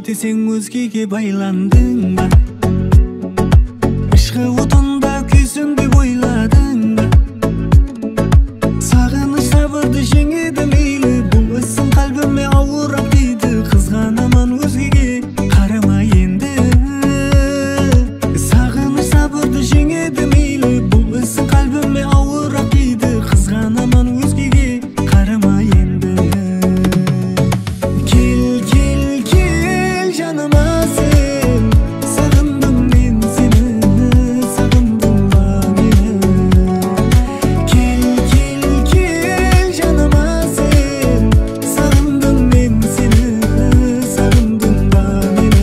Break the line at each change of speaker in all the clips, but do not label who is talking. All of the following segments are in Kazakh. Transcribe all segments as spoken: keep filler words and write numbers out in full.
десең өзгеге байландың ба? Ишқы отында күйсің деп ойладың ба? Сағыныш сабырды жеңеді мейлі, бұл ісің қалбіме ауырап дейді. Қызғанаман өзгеге қарама енді. Сағыныш сабырды жеңеді мейлі, бұл ісің қалбіме ауырап дейді. Қызғанаман өзгеге қарама енді. Кел, кел, кел жаныма сен, сағындым мен сені, сағындым ба мені. Кел, кел, кел жаныма сен, сағындым мен сені, сағындым ба мені.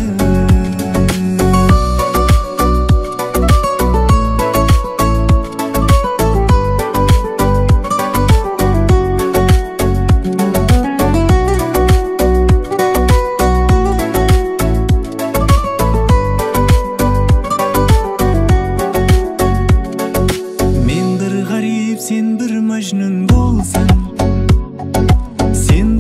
Мен бір ғарип, сен бір мәжнүн болсаң, сен